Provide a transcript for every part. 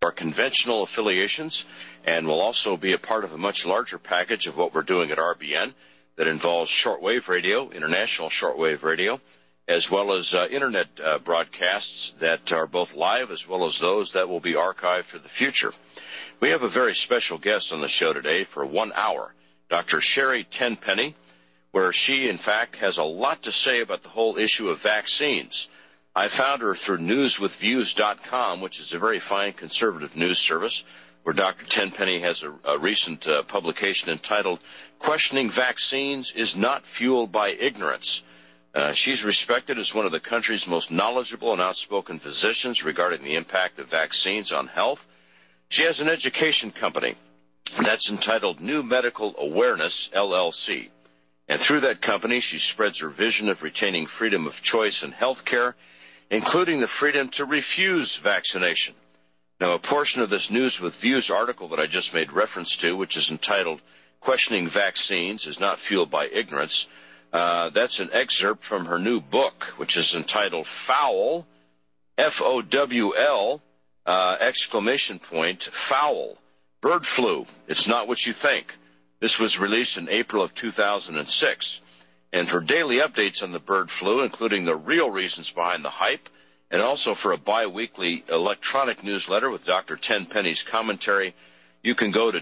our conventional affiliations, and will also be a part of a much larger package of what we're doing at RBN that involves shortwave radio, international shortwave radio, as well as internet broadcasts that are both live as well as those that will be archived for the future. We have a very special guest on the show today for 1 hour, Dr. Sherry Tenpenny, where she, in fact, has a lot to say about the whole issue of vaccines. I found her through newswithviews.com, which is a very fine conservative news service, where Dr. Tenpenny has a recent publication entitled, Questioning Vaccines is Not Fueled by Ignorance. She's respected as one of the country's most knowledgeable and outspoken physicians regarding the impact of vaccines on health. She has an education company that's entitled New Medical Awareness, LLC. And through that company, she spreads her vision of retaining freedom of choice in health care, including the freedom to refuse vaccination. Now, a portion of this News with Views article that I just made reference to, which is entitled Questioning Vaccines is Not Fueled by Ignorance, that's an excerpt from her new book, which is entitled Fowl, F-O-W-L, exclamation point, fowl, bird flu. It's not what you think. This was released in April of 2006. And for daily updates on the bird flu, including the real reasons behind the hype, and also for a bi-weekly electronic newsletter with Dr. Tenpenny's commentary, you can go to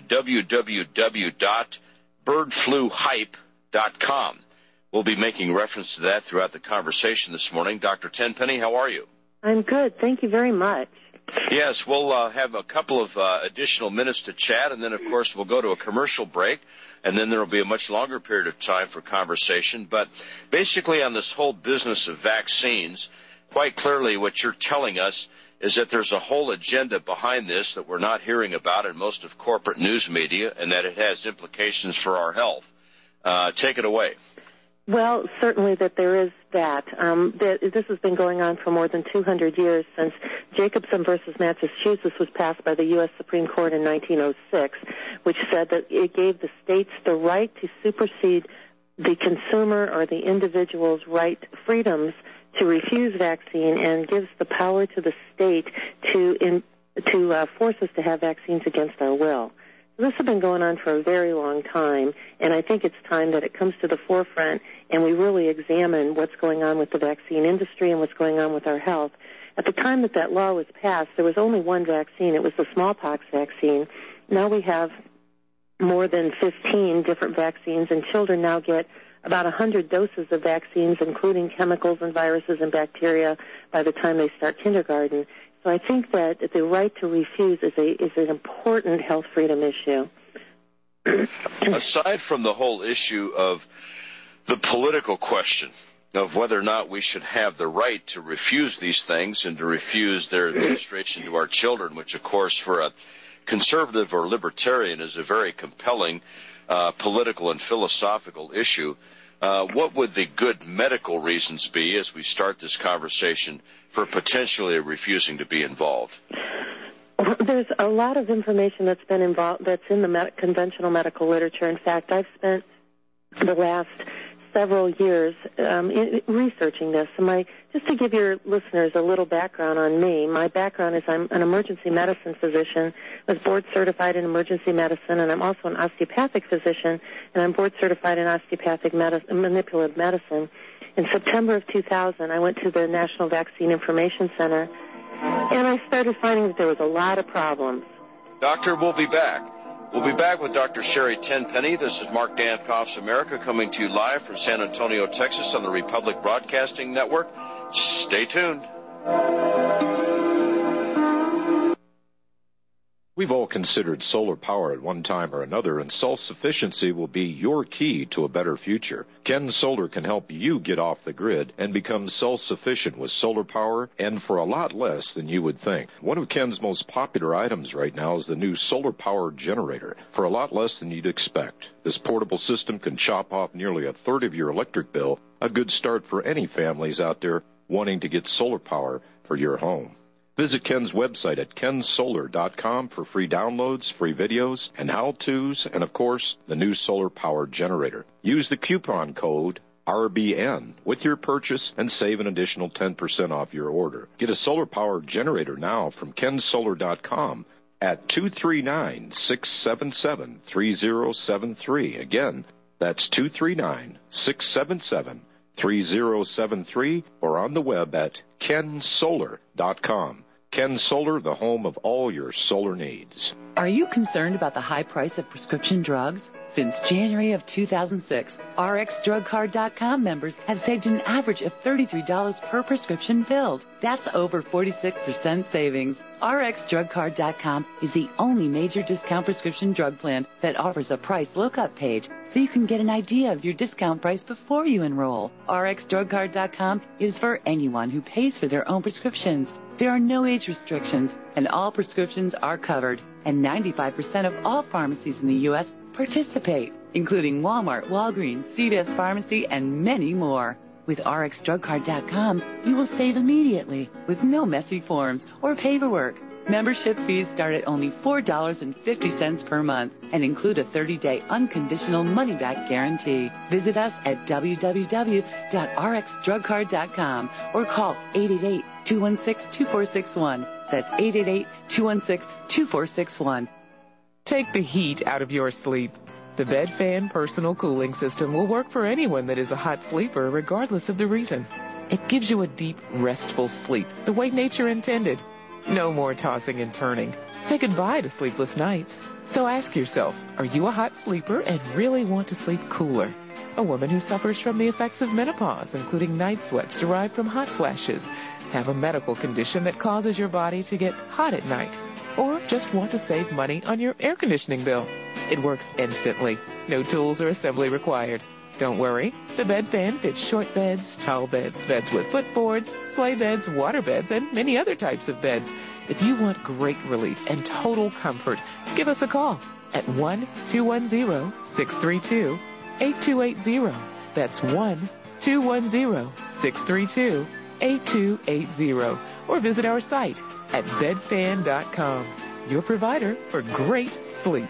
www.birdfluhype.com. We'll be making reference to that throughout the conversation this morning. Dr. Tenpenny, how are you? I'm good. Thank you very much. Yes, we'll have a couple of additional minutes to chat, and then, of course, we'll go to a commercial break. And then there will be a much longer period of time for conversation. But basically on this whole business of vaccines, quite clearly what you're telling us is that there's a whole agenda behind this that we're not hearing about in most of corporate news media, and that it has implications for our health. Take it away. Well, certainly that there is that. This has been going on for more than 200 years, since Jacobson versus Massachusetts was passed by the U.S. Supreme Court in 1906, which said that it gave the states the right to supersede the consumer or the individual's freedoms to refuse vaccine, and gives the power to the state to force us to have vaccines against our will. This has been going on for a very long time, and I think it's time that it comes to the forefront and we really examine what's going on with the vaccine industry and what's going on with our health. At the time that law was passed, there was only one vaccine. It was the smallpox vaccine. Now we have more than 15 different vaccines, and children now get about 100 doses of vaccines, including chemicals and viruses and bacteria, by the time they start kindergarten. So I think that the right to refuse is an important health freedom issue. Aside from the whole issue of the political question of whether or not we should have the right to refuse these things and to refuse their administration to our children, which, of course, for a conservative or libertarian is a very compelling political and philosophical issue, what would the good medical reasons be as we start this conversation for potentially refusing to be involved? There's a lot of information that's been involved that's in the conventional medical literature. In fact, I've spent the last several years researching this. And just to give your listeners a little background on me, my background is I'm an emergency medicine physician. I was board certified in emergency medicine, and I'm also an osteopathic physician, and I'm board certified in osteopathic manipulative medicine. In September of 2000, I went to the National Vaccine Information Center, and I started finding that there was a lot of problems. Doctor, we'll be back. We'll be back with Dr. Sherry Tenpenny. This is Mark Dankoff's America, coming to you live from San Antonio, Texas on the Republic Broadcasting Network. Stay tuned. We've all considered solar power at one time or another, and self-sufficiency will be your key to a better future. Ken Solar can help you get off the grid and become self-sufficient with solar power, and for a lot less than you would think. One of Ken's most popular items right now is the new solar power generator, for a lot less than you'd expect. This portable system can chop off nearly a third of your electric bill, a good start for any families out there wanting to get solar power for your home. Visit Ken's website at kensolar.com for free downloads, free videos, and how-tos, and, of course, the new solar power generator. Use the coupon code RBN with your purchase and save an additional 10% off your order. Get a solar power generator now from kensolar.com at 239-677-3073. Again, that's 239-677-3073 or on the web at kensolar.com. Ken Solar, the home of all your solar needs. Are you concerned about the high price of prescription drugs? Since January of 2006, RxDrugCard.com members have saved an average of $33 per prescription filled. That's over 46% savings. RxDrugCard.com is the only major discount prescription drug plan that offers a price lookup page, so you can get an idea of your discount price before you enroll. RxDrugCard.com is for anyone who pays for their own prescriptions. There are no age restrictions, and all prescriptions are covered, and 95% of all pharmacies in the U.S. participate, including Walmart, Walgreens, CVS Pharmacy, and many more. With RxDrugCard.com, you will save immediately with no messy forms or paperwork. Membership fees start at only $4.50 per month and include a 30-day unconditional money-back guarantee. Visit us at www.rxdrugcard.com or call 888-216-2461. That's 888-216-2461. Take the heat out of your sleep. The BedFan personal cooling system will work for anyone that is a hot sleeper, regardless of the reason. It gives you a deep, restful sleep, the way nature intended. No more tossing and turning. Say goodbye to sleepless nights. So ask yourself, are you a hot sleeper and really want to sleep cooler? A woman who suffers from the effects of menopause, including night sweats derived from hot flashes, have a medical condition that causes your body to get hot at night, or just want to save money on your air conditioning bill. It works instantly. No tools or assembly required. Don't worry. The BedFan fits short beds, tall beds, beds with footboards, sleigh beds, water beds, and many other types of beds. If you want great relief and total comfort, give us a call at 1-210-632-8280. That's 1-210-632-8280. Or visit our site at bedfan.com. Your provider for great sleep.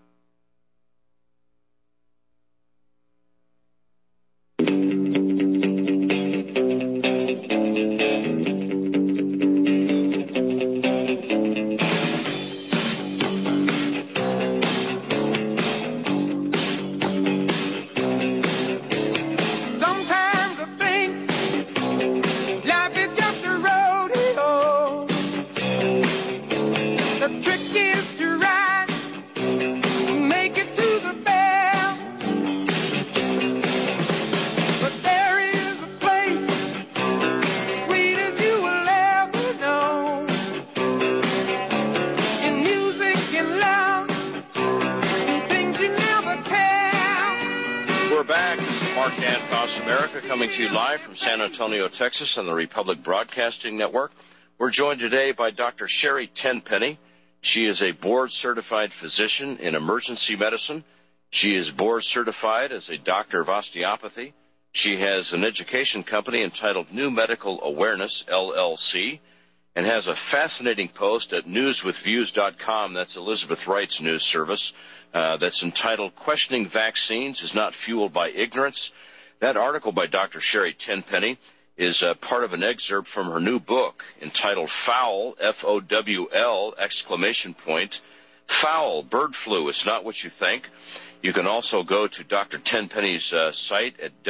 San Antonio, Texas, on the Republic Broadcasting Network. We're joined today by Dr. Sherry Tenpenny. She is a board-certified physician in emergency medicine. She is board-certified as a doctor of osteopathy. She has an education company entitled New Medical Awareness, LLC, and has a fascinating post at newswithviews.com. That's Elizabeth Wright's news service. That's entitled Questioning Vaccines is Not Fueled by Ignorance. That article by Dr. Sherry Tenpenny is part of an excerpt from her new book entitled Fowl, F-O-W-L, exclamation point, Fowl, Bird Flu, It's Not What You Think. You can also go to Dr. Tenpenny's site at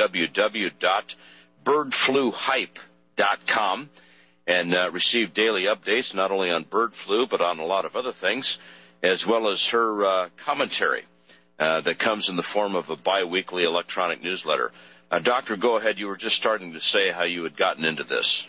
www.birdfluhype.com and receive daily updates not only on bird flu but on a lot of other things, as well as her commentary. That comes in the form of a biweekly electronic newsletter. Doctor, go ahead. You were just starting to say how you had gotten into this.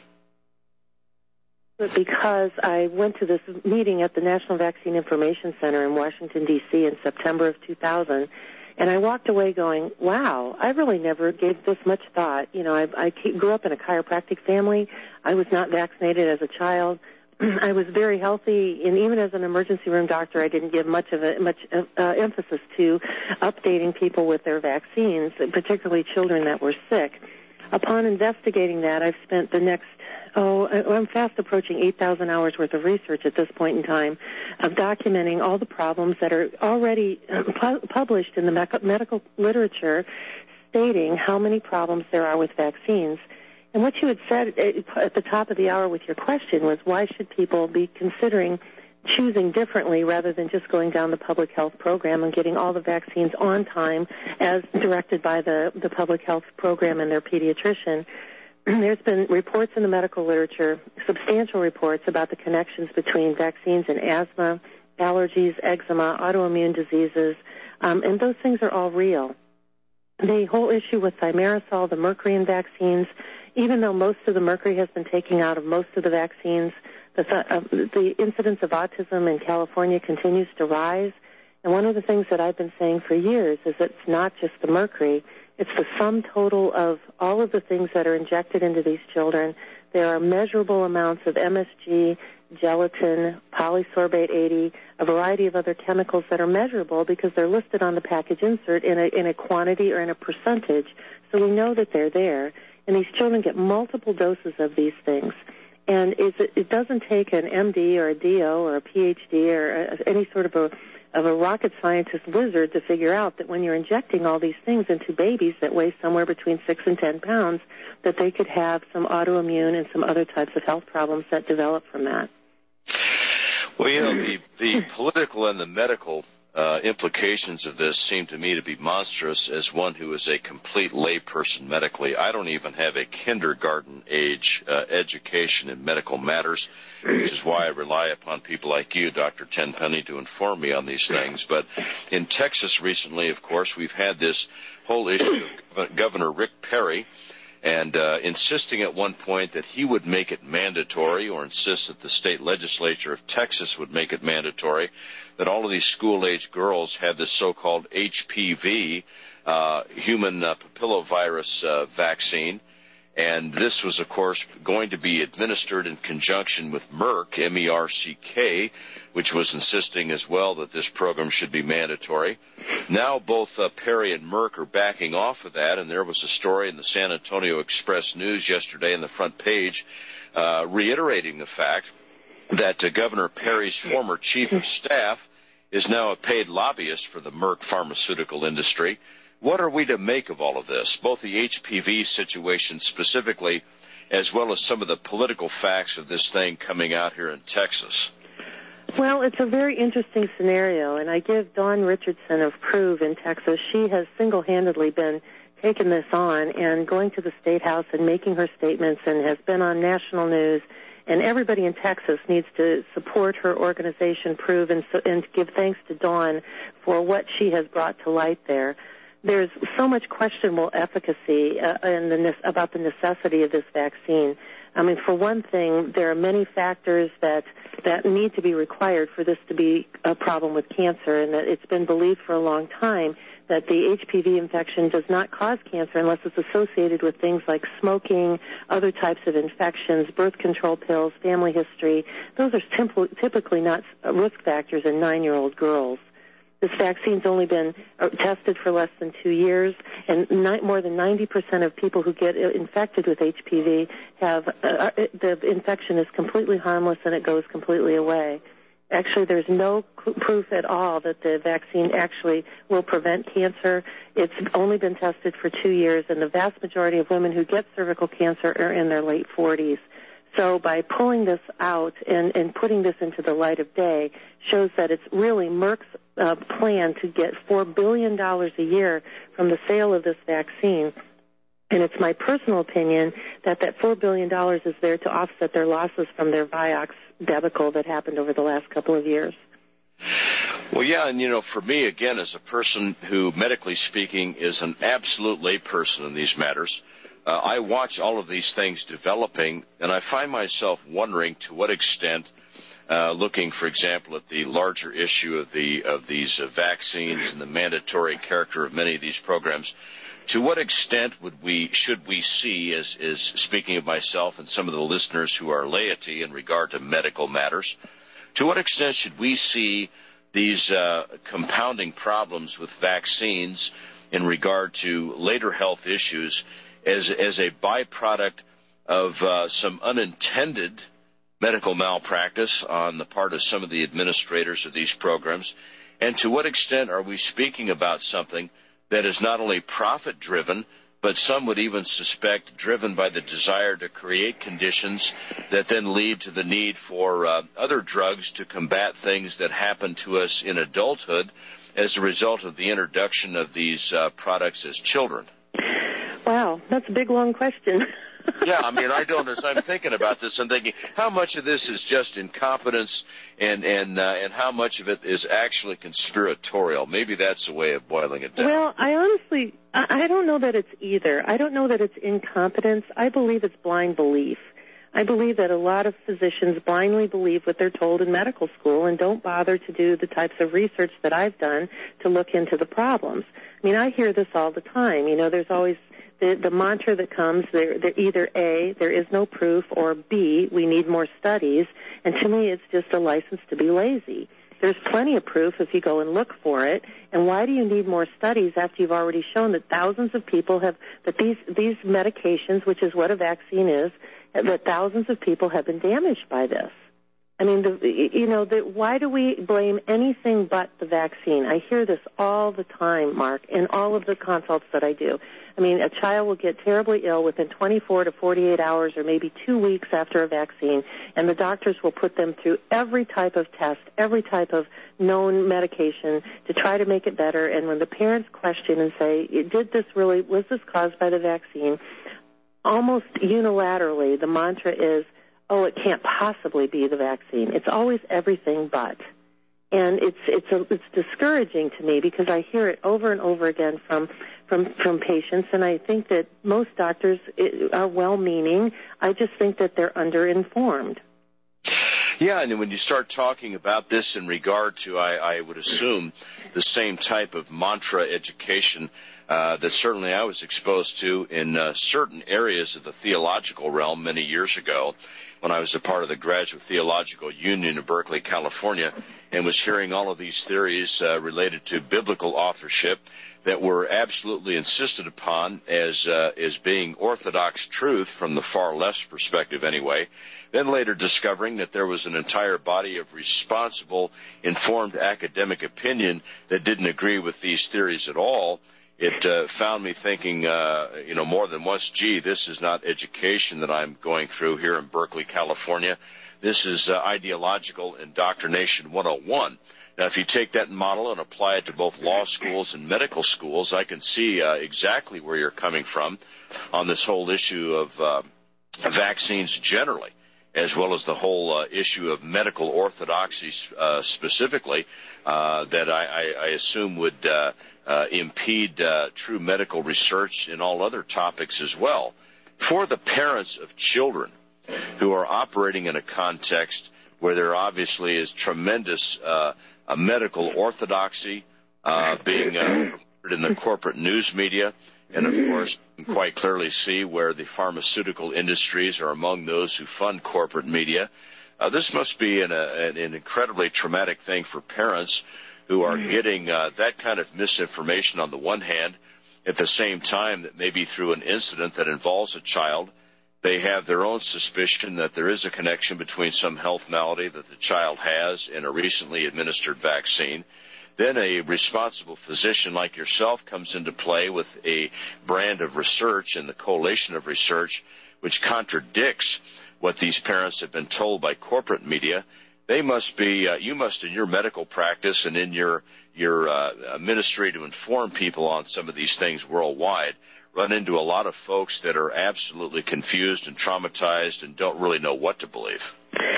Because I went to this meeting at the National Vaccine Information Center in Washington, D.C. in September of 2000, and I walked away going, wow, I really never gave this much thought. You know, I grew up in a chiropractic family. I was not vaccinated as a child. I was very healthy, and even as an emergency room doctor, I didn't give much emphasis to updating people with their vaccines, particularly children that were sick. Upon investigating that, I've spent the next, I'm fast approaching 8,000 hours worth of research at this point in time of documenting all the problems that are already published in the medical literature stating how many problems there are with vaccines. And what you had said at the top of the hour with your question was, why should people be considering choosing differently rather than just going down the public health program and getting all the vaccines on time as directed by the public health program and their pediatrician? There's been reports in the medical literature, substantial reports about the connections between vaccines and asthma, allergies, eczema, autoimmune diseases, and those things are all real. The whole issue with thimerosal, the mercury in vaccines, even though most of the mercury has been taken out of most of the vaccines, the incidence of autism in California continues to rise. And one of the things that I've been saying for years is that it's not just the mercury, it's the sum total of all of the things that are injected into these children. There are measurable amounts of MSG, gelatin, polysorbate 80, a variety of other chemicals that are measurable because they're listed on the package insert in a quantity or in a percentage. So we know that they're there. And these children get multiple doses of these things. And it doesn't take an MD or a DO or a PhD or any sort of a rocket scientist wizard to figure out that when you're injecting all these things into babies that weigh somewhere between 6 and 10 pounds, that they could have some autoimmune and some other types of health problems that develop from that. Well, you know, the political and the medical implications of this seem to me to be monstrous. As one who is a complete layperson medically, I don't even have a kindergarten age education in medical matters, which is why I rely upon people like you, Dr. Tenpenny, to inform me on these things. But in Texas recently, of course, we've had this whole issue of Governor Rick Perry and insisting at one point that he would make it mandatory, or insist that the state legislature of Texas would make it mandatory, that all of these school-age girls have this so-called HPV, human papillovirus vaccine. And this was, of course, going to be administered in conjunction with Merck, M-E-R-C-K, which was insisting as well that this program should be mandatory. Now both Perry and Merck are backing off of that, and there was a story in the San Antonio Express News yesterday on the front page reiterating the fact that Governor Perry's former chief of staff is now a paid lobbyist for the Merck pharmaceutical industry. What are we to make of all of this, both the HPV situation specifically, as well as some of the political facts of this thing coming out here in Texas? Well, it's a very interesting scenario, and I give Dawn Richardson of Prove in Texas. She has single-handedly been taking this on and going to the State House and making her statements and has been on national news. And everybody in Texas needs to support her organization, Prove, and give thanks to Dawn for what she has brought to light there. There's so much questionable efficacy about the necessity of this vaccine. I mean, for one thing, there are many factors that need to be required for this to be a problem with cancer, and that it's been believed for a long time that the HPV infection does not cause cancer unless it's associated with things like smoking, other types of infections, birth control pills, family history. Those are typically not risk factors in 9-year-old girls. This vaccine's only been tested for less than 2 years, and more than 90% of people who get infected with HPV have the infection is completely harmless and it goes completely away. Actually, there's no proof at all that the vaccine actually will prevent cancer. It's only been tested for 2 years, and the vast majority of women who get cervical cancer are in their late 40s. So by pulling this out and putting this into the light of day shows that it's really Merck's plan to get $4 billion a year from the sale of this vaccine. And it's my personal opinion that $4 billion is there to offset their losses from their Vioxx debacle that happened over the last couple of years. Well, yeah, and, for me, again, as a person who, medically speaking, is an absolute layperson in these matters, I watch all of these things developing, and I find myself wondering to what extent, looking, for example, at the larger issue of these vaccines and the mandatory character of many of these programs, to what extent should we see, as speaking of myself and some of the listeners who are laity in regard to medical matters, to what extent should we see these compounding problems with vaccines in regard to later health issues as a byproduct of some unintended medical malpractice on the part of some of the administrators of these programs? And to what extent are we speaking about something that is not only profit-driven, but some would even suspect driven by the desire to create conditions that then lead to the need for other drugs to combat things that happen to us in adulthood as a result of the introduction of these products as children. Wow, that's a big, long question. Yeah, I mean, as I'm thinking about this, I'm thinking how much of this is just incompetence and how much of it is actually conspiratorial. Maybe that's a way of boiling it down. Well, I don't know that it's either. I don't know that it's incompetence. I believe it's blind belief. I believe that a lot of physicians blindly believe what they're told in medical school and don't bother to do the types of research that I've done to look into the problems. I mean, I hear this all the time. You know, there's always the mantra that comes, they're either A, there is no proof, or B, we need more studies. And to me, it's just a license to be lazy. There's plenty of proof if you go and look for it. And why do you need more studies after you've already shown that thousands of people have, that these medications, which is what a vaccine is, that thousands of people have been damaged by this? I mean, why do we blame anything but the vaccine? I hear this all the time, Mark, in all of the consults that I do. I mean, a child will get terribly ill within 24 to 48 hours or maybe 2 weeks after a vaccine, and the doctors will put them through every type of test, every type of known medication to try to make it better. And when the parents question and say, was this caused by the vaccine? Almost unilaterally, the mantra is, oh, it can't possibly be the vaccine. It's always everything but. And it's discouraging to me because I hear it over and over again from patients, and I think that most doctors are well-meaning. I just think that they're underinformed. Yeah, and when you start talking about this in regard to, I would assume, the same type of mantra education that certainly I was exposed to in certain areas of the theological realm many years ago when I was a part of the Graduate Theological Union in Berkeley, California, and was hearing all of these theories related to biblical authorship that were absolutely insisted upon as being orthodox truth from the far left's perspective anyway, then later discovering that there was an entire body of responsible, informed academic opinion that didn't agree with these theories at all. It found me thinking, more than once, gee, this is not education that I'm going through here in Berkeley, California. This is ideological indoctrination 101. Now, if you take that model and apply it to both law schools and medical schools, I can see exactly where you're coming from on this whole issue of vaccines generally, as well as the whole issue of medical orthodoxy specifically, that I assume would impede true medical research in all other topics as well. For the parents of children who are operating in a context where there obviously is tremendous medical orthodoxy being promoted in the corporate news media, and of course you can quite clearly see where the pharmaceutical industries are among those who fund corporate media. This must be an incredibly traumatic thing for parents who are getting that kind of misinformation on the one hand, at the same time that maybe through an incident that involves a child, they have their own suspicion that there is a connection between some health malady that the child has and a recently administered vaccine. Then a responsible physician like yourself comes into play with a brand of research and the collation of research which contradicts what these parents have been told by corporate media. They must be, you must in your medical practice and in your ministry to inform people on some of these things worldwide, run into a lot of folks that are absolutely confused and traumatized and don't really know what to believe.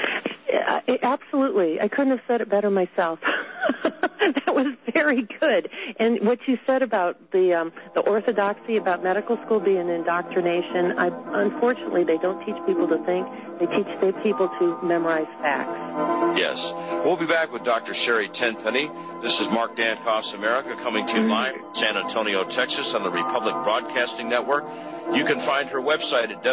Absolutely. I couldn't have said it better myself. That was very good. And what you said about the orthodoxy about medical school being indoctrination, unfortunately, they don't teach people to think. They teach their people to memorize facts. Yes. We'll be back with Dr. Sherry Tenpenny. This is Mark Dankoff's America coming to you live in San Antonio, Texas on the Republic Broadcasting Network. You can find her website at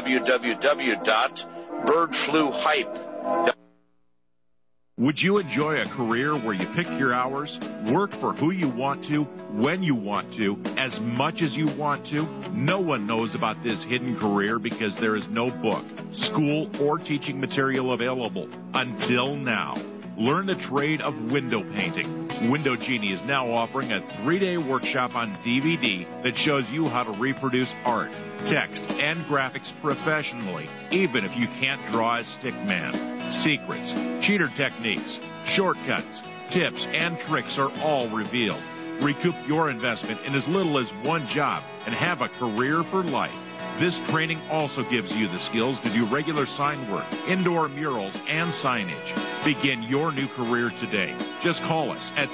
www.birdfluhype.com. Would you enjoy a career where you pick your hours, work for who you want to, when you want to, as much as you want to? No one knows about this hidden career because there is no book, school, or teaching material available until now. Learn the trade of window painting. Window Genie is now offering a 3-day workshop on DVD that shows you how to reproduce art, text, and graphics professionally, even if you can't draw a stick man. Secrets, cheater techniques, shortcuts, tips, and tricks are all revealed. Recoup your investment in as little as one job and have a career for life. This training also gives you the skills to do regular sign work, indoor murals, and signage. Begin your new career today. Just call us at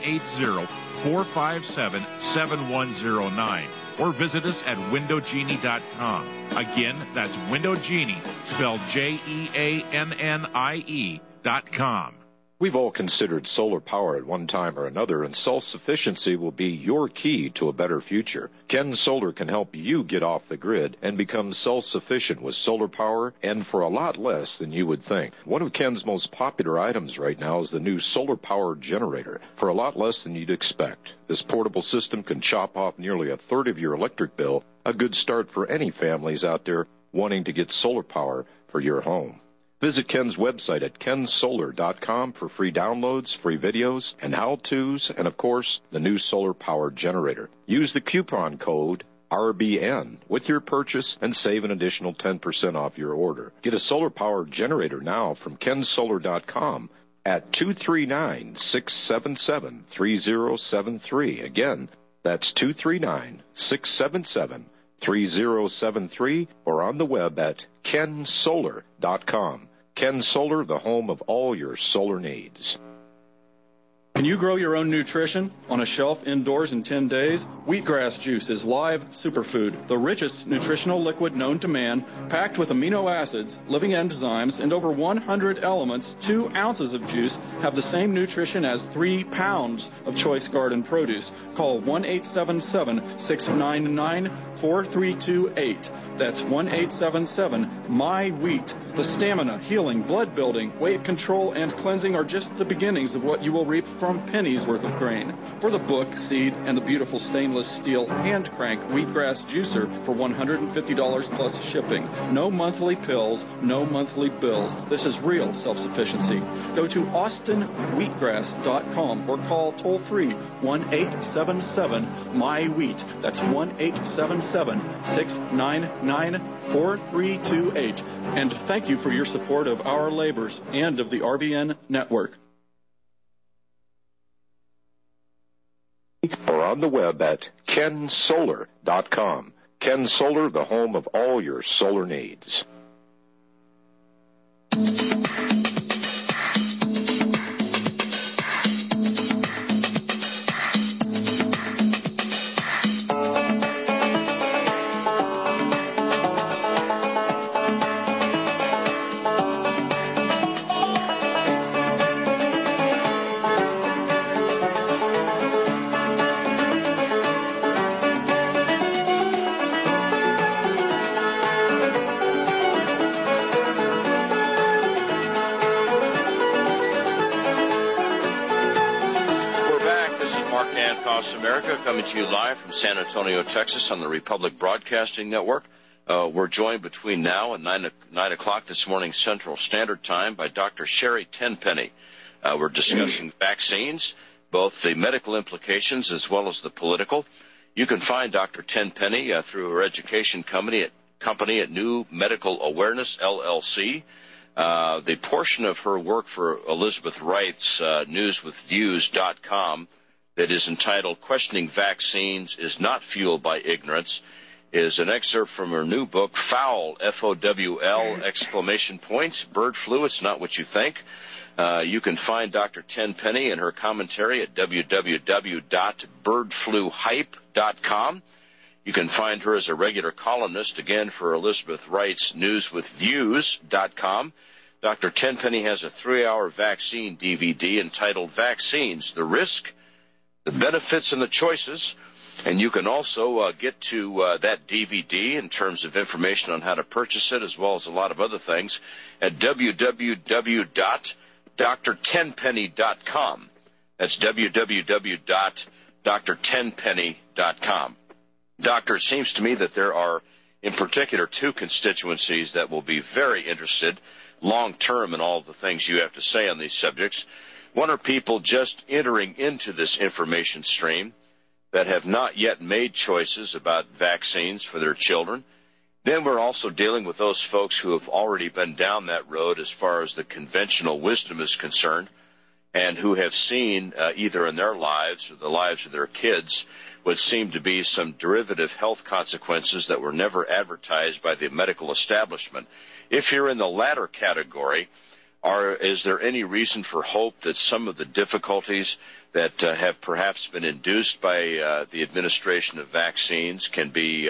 780-457-7109 or visit us at windowgenie.com. Again, that's Window Genie, spelled Jeannie.com. We've all considered solar power at one time or another, and self-sufficiency will be your key to a better future. Ken Solar can help you get off the grid and become self-sufficient with solar power, and for a lot less than you would think. One of Ken's most popular items right now is the new solar power generator, for a lot less than you'd expect. This portable system can chop off nearly a third of your electric bill, a good start for any families out there wanting to get solar power for your home. Visit Ken's website at kensolar.com for free downloads, free videos, and how-tos, and, of course, the new solar power generator. Use the coupon code RBN with your purchase and save an additional 10% off your order. Get a solar power generator now from kensolar.com at 239-677-3073. Again, that's 239-677-3073 or on the web at kensolar.com. Ken Solar, the home of all your solar needs. Can you grow your own nutrition on a shelf indoors in 10 days? Wheatgrass juice is live superfood, the richest nutritional liquid known to man, packed with amino acids, living enzymes, and over 100 elements. 2 ounces of juice have the same nutrition as 3 pounds of choice garden produce. Call 1-877-699-4328. That's 1-877-MY-WHEAT. The stamina, healing, blood building, weight control, and cleansing are just the beginnings of what you will reap from pennies worth of grain. For the book, seed, and the beautiful stainless steel hand crank wheatgrass juicer for $150 plus shipping. No monthly pills, no monthly bills. This is real self-sufficiency. Go to austinwheatgrass.com or call toll-free 1-877-MY-WHEAT. That's 1-877-699-4328. And thank you for your support of our labors and of the RBN network. Or on the web at kensolar.com. Ken Solar, the home of all your solar needs. Coming to you live from San Antonio, Texas on the Republic Broadcasting Network. We're joined between now and 9 o'clock this morning Central Standard Time by Dr. Sherry Tenpenny. We're discussing vaccines, both the medical implications as well as the political. You can find Dr. Tenpenny through her education company at New Medical Awareness, LLC. The portion of her work for Elizabeth Wright's newswithviews.com that is entitled Questioning Vaccines is Not Fueled by Ignorance is an excerpt from her new book, Fowl, F-O-W-L, exclamation point, Bird Flu, It's Not What You Think. You can find Dr. Tenpenny and her commentary at www.birdfluhype.com. You can find her as a regular columnist, again, for Elizabeth Wright's newswithviews.com. Dr. Tenpenny has a 3-hour vaccine DVD entitled Vaccines, the Risk, the Benefits, and the Choices. And you can also get to that DVD in terms of information on how to purchase it, as well as a lot of other things, at www.drtenpenny.com. That's www.drtenpenny.com. Doctor, it seems to me that there are, in particular, 2 constituencies that will be very interested long term in all the things you have to say on these subjects. One are people just entering into this information stream that have not yet made choices about vaccines for their children. Then we're also dealing with those folks who have already been down that road as far as the conventional wisdom is concerned, and who have seen either in their lives or the lives of their kids what seem to be some derivative health consequences that were never advertised by the medical establishment. If you're in the latter category, is there any reason for hope that some of the difficulties that have perhaps been induced by the administration of vaccines can be,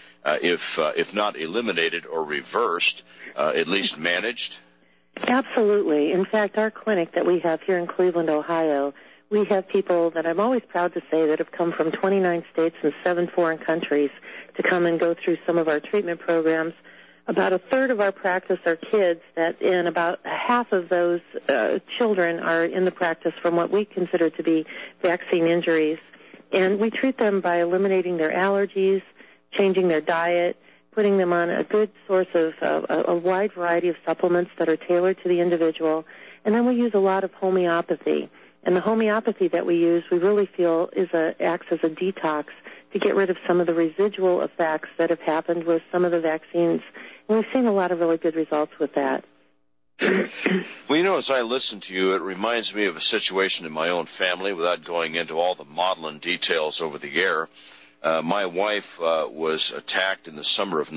if not eliminated or reversed, at least managed? Absolutely. In fact, our clinic that we have here in Cleveland, Ohio, we have people that I'm always proud to say that have come from 29 states and 7 foreign countries to come and go through some of our treatment programs. About a third of our practice are kids, and about half of those children are in the practice from what we consider to be vaccine injuries. And we treat them by eliminating their allergies, changing their diet, putting them on a good source of a wide variety of supplements that are tailored to the individual. And then we use a lot of homeopathy. And the homeopathy that we use, we really feel acts as a detox to get rid of some of the residual effects that have happened with some of the vaccines. And we've seen a lot of really good results with that. Well, as I listen to you, it reminds me of a situation in my own family without going into all the maudlin details over the air. My wife was attacked in the summer of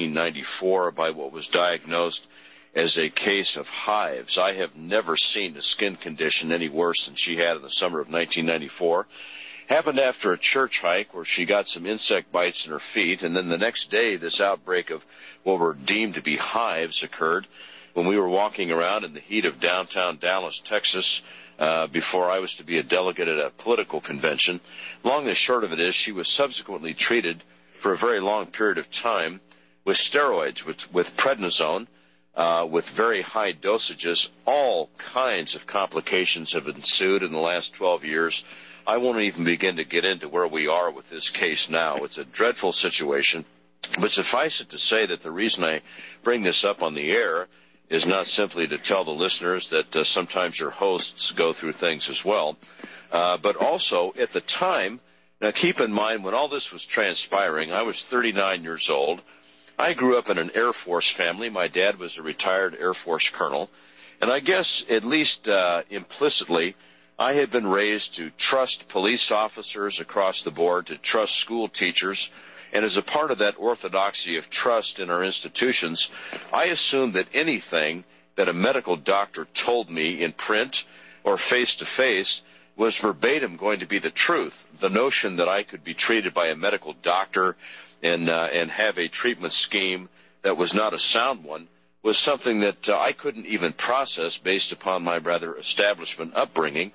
1994 by what was diagnosed as a case of hives. I have never seen a skin condition any worse than she had in the summer of 1994. Happened after a church hike where she got some insect bites in her feet, and then the next day this outbreak of what were deemed to be hives occurred when we were walking around in the heat of downtown Dallas, Texas, before I was to be a delegate at a political convention. Long and short of it is she was subsequently treated for a very long period of time with steroids, with prednisone, with very high dosages. All kinds of complications have ensued in the last 12 years. I won't even begin to get into where we are with this case now. It's a dreadful situation. But suffice it to say that the reason I bring this up on the air is not simply to tell the listeners that sometimes your hosts go through things as well, but also at the time, now keep in mind when all this was transpiring, I was 39 years old. I grew up in an Air Force family. My dad was a retired Air Force colonel, and I guess at least implicitly I had been raised to trust police officers across the board, to trust school teachers, and as a part of that orthodoxy of trust in our institutions, I assumed that anything that a medical doctor told me in print or face-to-face was verbatim going to be the truth. The notion that I could be treated by a medical doctor and have a treatment scheme that was not a sound one was something that I couldn't even process based upon my rather establishment upbringing.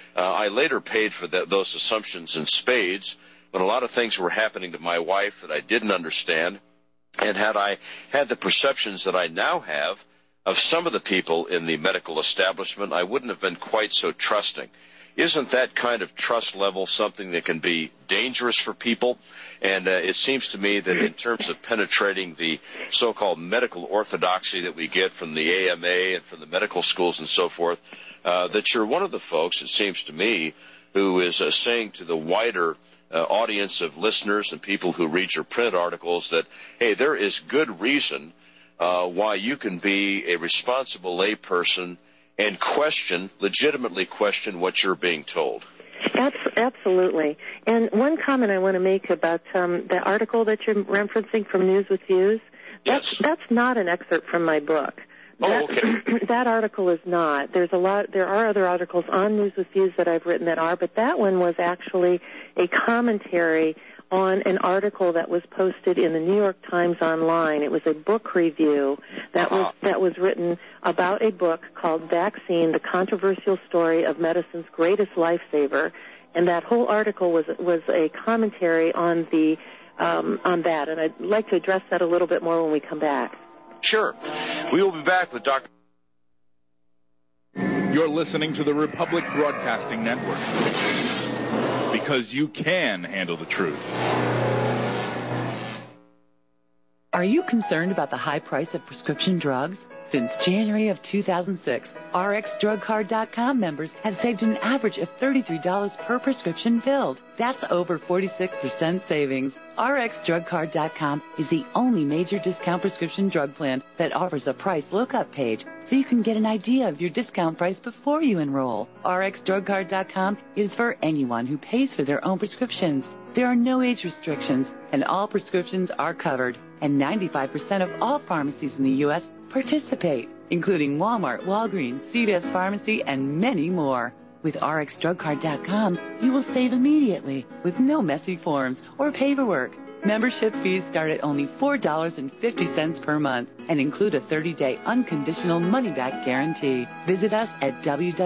I later paid for those assumptions in spades when a lot of things were happening to my wife that I didn't understand, and had I had the perceptions that I now have of some of the people in the medical establishment, I wouldn't have been quite so trusting. Isn't that kind of trust level something that can be dangerous for people? And it seems to me that in terms of penetrating the so-called medical orthodoxy that we get from the AMA and from the medical schools and so forth, that you're one of the folks, it seems to me, who is saying to the wider audience of listeners and people who read your print articles that, hey, there is good reason why you can be a responsible layperson and legitimately question what you're being told. Absolutely. And one comment I want to make about the article that you're referencing from News with Views, that's not an excerpt from my book. That article is not. There are other articles on News with Views that I've written that are, but that one was actually a commentary on an article that was posted in the New York Times Online. It was a book review that was written about a book called Vaccine: The Controversial Story of Medicine's Greatest Lifesaver, and that whole article was a commentary on that, and I'd like to address that a little bit more when we come back. Sure. We will be back with Dr. You're listening to the Republic Broadcasting Network, because you can handle the truth. Are you concerned about the high price of prescription drugs? Since January of 2006, RxDrugCard.com members have saved an average of $33 per prescription filled. That's over 46% savings. RxDrugCard.com is the only major discount prescription drug plan that offers a price lookup page, so you can get an idea of your discount price before you enroll. RxDrugCard.com is for anyone who pays for their own prescriptions. There are no age restrictions, and all prescriptions are covered. And 95% of all pharmacies in the U.S. participate, including Walmart, Walgreens, CVS Pharmacy, and many more. With RxDrugCard.com, you will save immediately with no messy forms or paperwork. Membership fees start at only $4.50 per month and include a 30-day unconditional money-back guarantee. Visit us at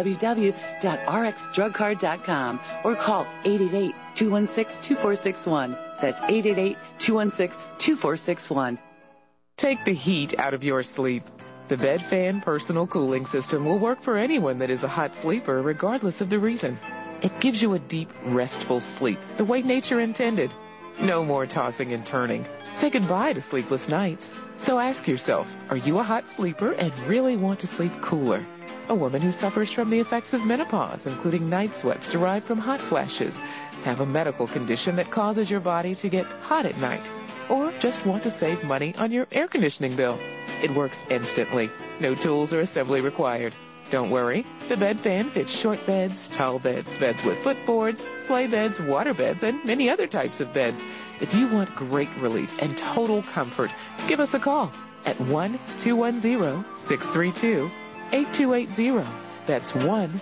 www.rxdrugcard.com or call 888-216-2461. That's 888-216-2461. Take the heat out of your sleep. The Bed Fan Personal Cooling System will work for anyone that is a hot sleeper, regardless of the reason. It gives you a deep, restful sleep, the way nature intended. No more tossing and turning. Say goodbye to sleepless nights. So ask yourself, are you a hot sleeper and really want to sleep cooler? A woman who suffers from the effects of menopause, including night sweats derived from hot flashes, have a medical condition that causes your body to get hot at night, or just want to save money on your air conditioning bill. It works instantly. No tools or assembly required. Don't worry, the Bed Fan fits short beds, tall beds, beds with footboards, sleigh beds, water beds, and many other types of beds. If you want great relief and total comfort, give us a call at 1-210-632-8280. That's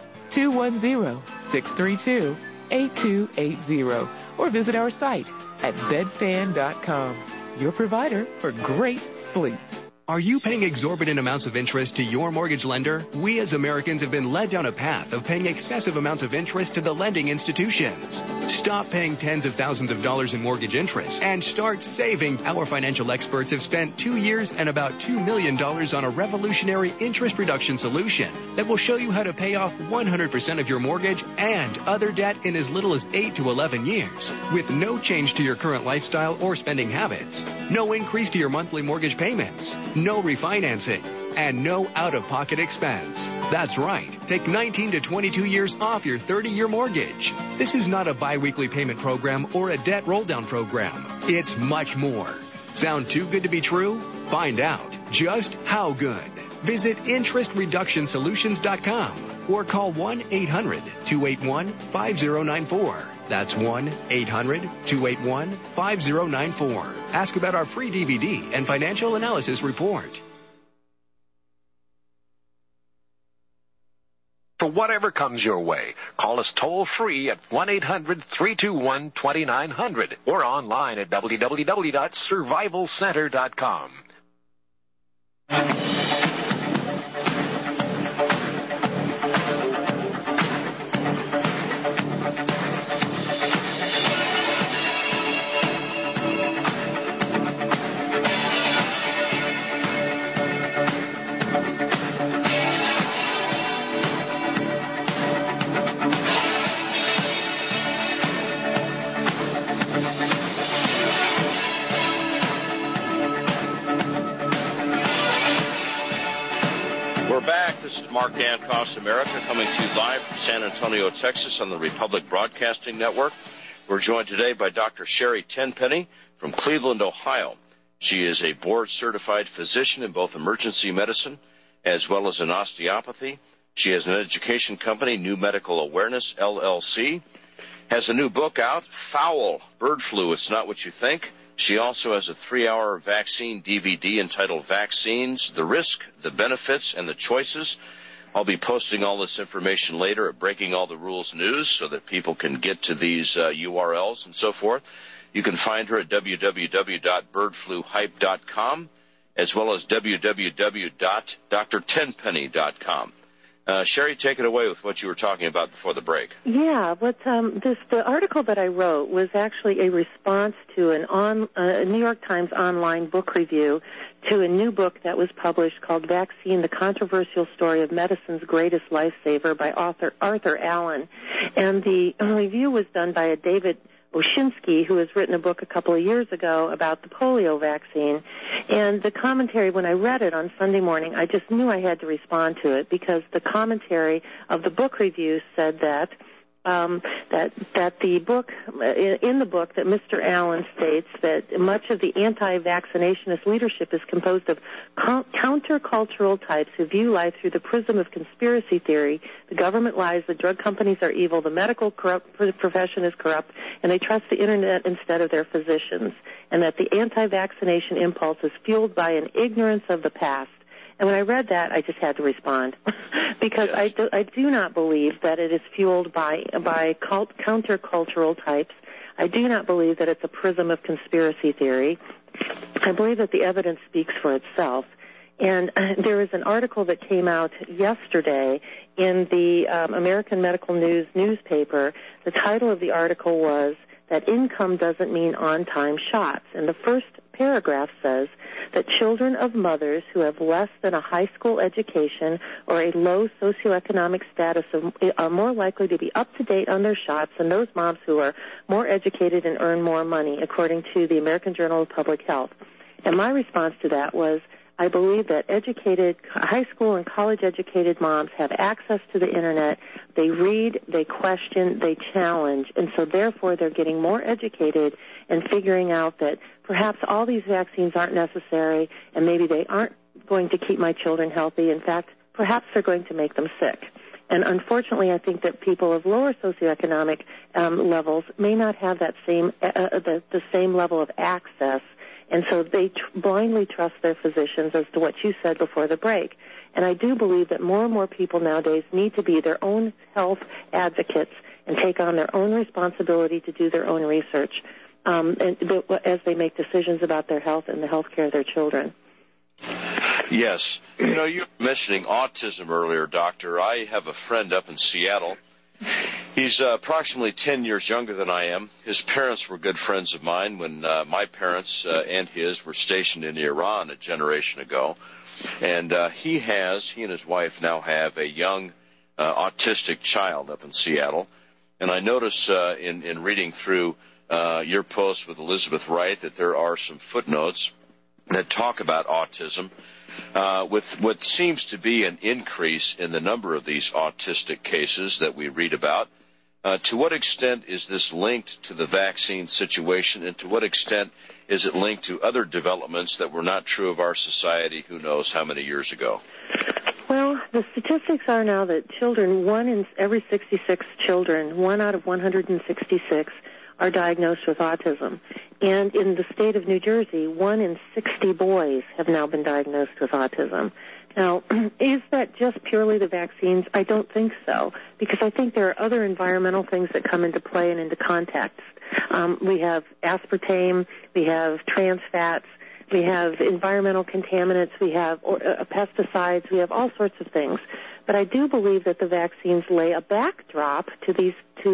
1-210-632-8280. Or visit our site at bedfan.com, your provider for great sleep. Are you paying exorbitant amounts of interest to your mortgage lender? We as Americans have been led down a path of paying excessive amounts of interest to the lending institutions. Stop paying tens of thousands of dollars in mortgage interest and start saving. Our financial experts have spent 2 years and about $2 million on a revolutionary interest reduction solution that will show you how to pay off 100% of your mortgage and other debt in as little as 8 to 11 years with no change to your current lifestyle or spending habits, no increase to your monthly mortgage payments, no refinancing, and no out-of-pocket expense. That's right. Take 19 to 22 years off your 30-year mortgage. This is not a bi-weekly payment program or a debt roll-down program. It's much more. Sound too good to be true? Find out just how good. Visit interestreductionsolutions.com or call 1-800-281-5094. That's 1-800-281-5094. Ask about our free DVD and financial analysis report. For whatever comes your way, call us toll-free at 1-800-321-2900 or online at www.survivalcenter.com. This is Mark Dankoff's America, coming to you live from San Antonio, Texas on the Republic Broadcasting Network. We're joined today by Dr. Sherry Tenpenny from Cleveland, Ohio. She is a board-certified physician in both emergency medicine as well as in osteopathy. She has an education company, New Medical Awareness, LLC, has a new book out, Foul, Bird Flu, It's Not What You Think. She also has a 3-hour vaccine DVD entitled Vaccines, the Risk, the Benefits, and the Choices. I'll be posting all this information later at Breaking All the Rules News so that people can get to these URLs and so forth. You can find her at www.birdfluhype.com as well as www.drtenpenny.com. Sherry, take it away with what you were talking about before the break. Yeah, the article that I wrote was actually a response to a New York Times online book review to a new book that was published called Vaccine, The Controversial Story of Medicine's Greatest Lifesaver by author Arthur Allen. And the review was done by David Oshinsky, who has written a book a couple of years ago about the polio vaccine. And the commentary, when I read it on Sunday morning, I just knew I had to respond to it because the commentary of the book review said that the book, in the book, that Mr. Allen states that much of the anti-vaccinationist leadership is composed of countercultural types who view life through the prism of conspiracy theory. The government lies, the drug companies are evil, the medical profession is corrupt, and they trust the Internet instead of their physicians, and that the anti-vaccination impulse is fueled by an ignorance of the past. And when I read that, I just had to respond because yes. I do not believe that it is fueled by countercultural types. I do not believe that it's a prism of conspiracy theory. I believe that the evidence speaks for itself. And there is an article that came out yesterday in the American Medical News newspaper. The title of the article was that income doesn't mean on-time shots. And the first paragraph says that children of mothers who have less than a high school education or a low socioeconomic status are more likely to be up to date on their shots than those moms who are more educated and earn more money, according to the American Journal of Public Health. And my response to that was, I believe that educated, high school and college-educated moms have access to the Internet. They read, they question, they challenge, and so therefore they're getting more educated and figuring out that perhaps all these vaccines aren't necessary and maybe they aren't going to keep my children healthy. In fact, perhaps they're going to make them sick. And unfortunately, I think that people of lower socioeconomic levels may not have that same the same level of access. And so they blindly trust their physicians, as to what you said before the break. And I do believe that more and more people nowadays need to be their own health advocates and take on their own responsibility to do their own research as they make decisions about their health and the health care of their children. Yes. You know, you were mentioning autism earlier, Doctor. I have a friend up in Seattle. He's approximately 10 years younger than I am. His parents were good friends of mine when my parents and his were stationed in Iran a generation ago. And he and his wife now have a young autistic child up in Seattle. And I notice in reading through your post with Elizabeth Wright that there are some footnotes that talk about autism with what seems to be an increase in the number of these autistic cases that we read about. To what extent is this linked to the vaccine situation, and to what extent is it linked to other developments that were not true of our society who knows how many years ago? Well, the statistics are now that children, 1 in every 66 children, 1 out of 166, are diagnosed with autism. And in the state of New Jersey, 1 in 60 boys have now been diagnosed with autism. Now, is that just purely the vaccines? I don't think so, because I think there are other environmental things that come into play and into context. We have aspartame, we have trans fats, we have environmental contaminants, we have pesticides, we have all sorts of things. But I do believe that the vaccines lay a backdrop to the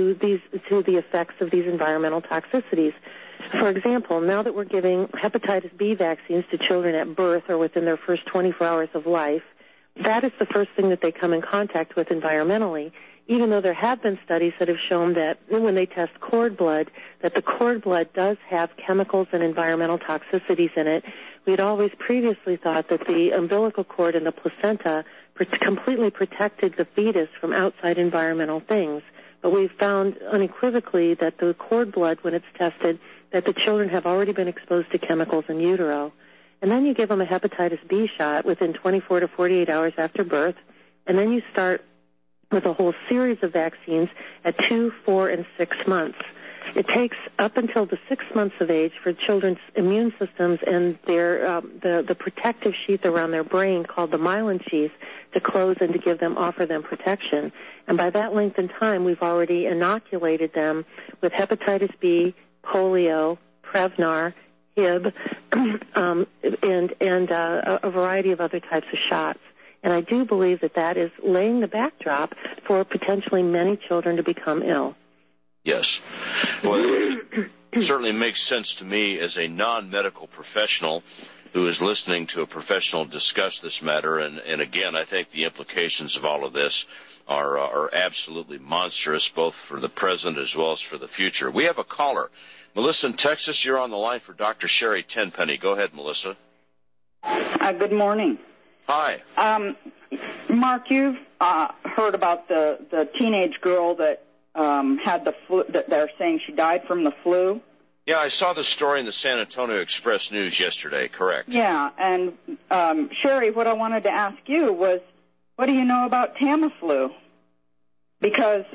effects of these environmental toxicities. For example, now that we're giving hepatitis B vaccines to children at birth or within their first 24 hours of life, that is the first thing that they come in contact with environmentally, even though there have been studies that have shown that when they test cord blood, that the cord blood does have chemicals and environmental toxicities in it. We had always previously thought that the umbilical cord and the placenta completely protected the fetus from outside environmental things. But we've found unequivocally that the cord blood, when it's tested, that the children have already been exposed to chemicals in utero. And then you give them a hepatitis B shot within 24 to 48 hours after birth, and then you start with a whole series of vaccines at 2, 4, and 6 months. It takes up until the 6 months of age for children's immune systems and their the protective sheath around their brain, called the myelin sheath, to close and to offer them protection. And by that length in time, we've already inoculated them with hepatitis B, polio, Prevnar, Hib, and a variety of other types of shots. And I do believe that is laying the backdrop for potentially many children to become ill. Yes. Well, it certainly makes sense to me as a non-medical professional who is listening to a professional discuss this matter. And again, I think the implications of all of this are absolutely monstrous, both for the present as well as for the future. We have a caller. Melissa in Texas, you're on the line for Dr. Sherry Tenpenny. Go ahead, Melissa. Good morning. Hi. Mark, you've heard about the teenage girl that had the flu, that they're saying she died from the flu? Yeah, I saw the story in the San Antonio Express News yesterday, correct. Yeah, and Sherry, what I wanted to ask you was, what do you know about Tamiflu? Because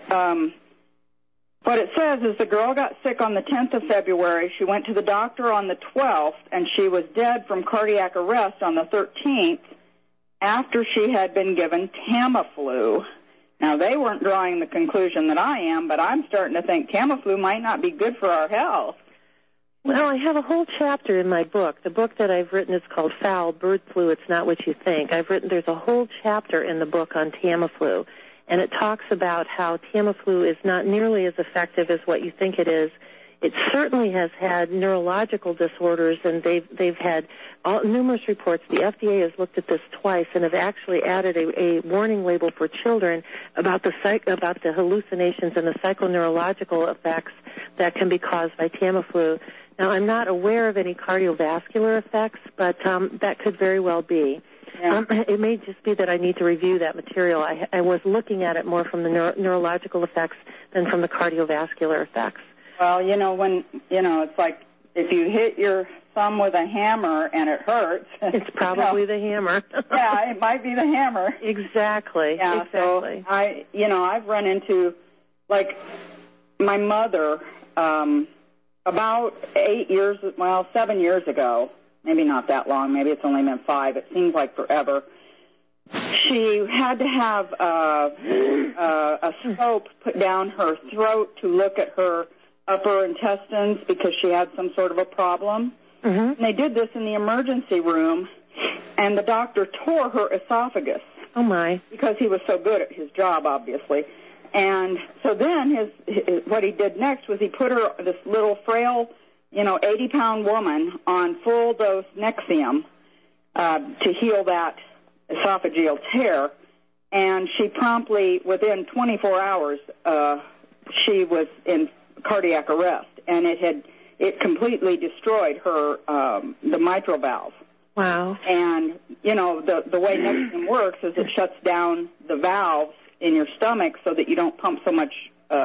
what it says is the girl got sick on the 10th of February. She went to the doctor on the 12th, and she was dead from cardiac arrest on the 13th after she had been given Tamiflu. Now, they weren't drawing the conclusion that I am, but I'm starting to think Tamiflu might not be good for our health. Well, I have a whole chapter in my book. The book that I've written is called Foul Bird Flu, It's Not What You Think. There's a whole chapter in the book on Tamiflu, and it talks about how Tamiflu is not nearly as effective as what you think it is. It certainly has had neurological disorders, and they've had numerous reports. The FDA has looked at this twice and have actually added a warning label for children about the hallucinations and the psychoneurological effects that can be caused by Tamiflu. Now, I'm not aware of any cardiovascular effects, but that could very well be. Yeah. It may just be that I need to review that material. I was looking at it more from the neurological effects than from the cardiovascular effects. Well, it's like if you hit your thumb with a hammer and it hurts. It's probably the hammer. Yeah, it might be the hammer. Exactly. Yeah, exactly. So I've run into, like, my mother, about 7 years ago, maybe not that long, maybe it's only been 5, it seems like forever, she had to have a scope put down her throat to look at her upper intestines because she had some sort of a problem. Mm-hmm. And they did this in the emergency room, and the doctor tore her esophagus. Oh, my. Because he was so good at his job, obviously. And so then what he did next was he put her, this little frail, 80-pound woman, on full-dose Nexium to heal that esophageal tear. And she promptly, within 24 hours, she was in cardiac arrest, and it completely destroyed her the mitral valve. Wow. And the way Nexium works is it shuts down the valves in your stomach so that you don't pump so much